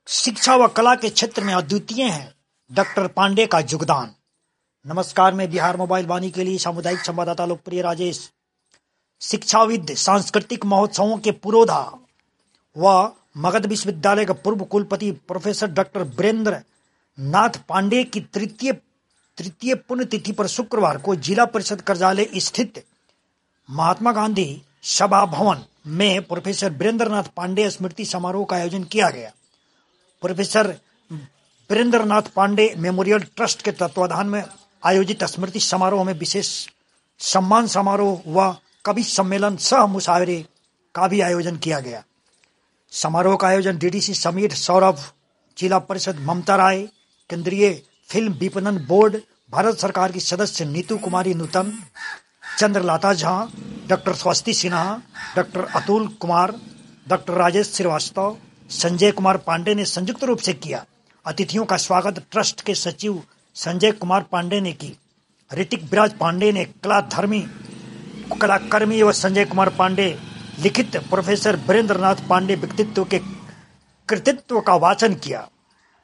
शिक्षा व कला के क्षेत्र में अद्वितीय है डॉक्टर पांडे का योगदान। नमस्कार, मैं बिहार मोबाइल वाणी के लिए सामुदायिक संवाददाता लोकप्रिय राजेश। शिक्षाविद, सांस्कृतिक महोत्सवों के पुरोधा व मगध विश्वविद्यालय के पूर्व कुलपति प्रोफेसर डॉक्टर वीरेंद्र नाथ पांडे की तृतीय पुण्यतिथि पर शुक्रवार को जिला परिषद कार्यालय स्थित महात्मा गांधी सभा भवन में प्रोफेसर वीरेंद्र नाथ पांडे स्मृति समारोह का आयोजन किया गया। Professor Virendra Nath Pandey memorial trust के तत्वाधान में आयोजित स्मृति समारोह में विशेष सम्मान समारोह व कवि सम्मेलन सह मुशावरे का भी आयोजन किया गया। समारोह का आयोजन डीडीसी समीर सौरभ, जिला परिषद ममता राय, केंद्रीय फिल्म विपणन बोर्ड, भारत सरकार की सदस्य Neetu Kumari Nutan, Chandralata Jha, doctor Swasti Sinha, doctor Atul Kumar, doctor Rajesh Srivastava, Sanjay Kumar Pandey ने संयुक्त रूप से किया। अतिथियों का स्वागत ट्रस्ट के सचिव संजय कुमार पांडे ने की। ऋतिक विराज पांडे ने कलाकर्मी व संजय कुमार पांडे लिखित प्रोफेसर वीरेंद्र नाथ पांडे व्यक्तित्व के कृतित्व का वाचन किया।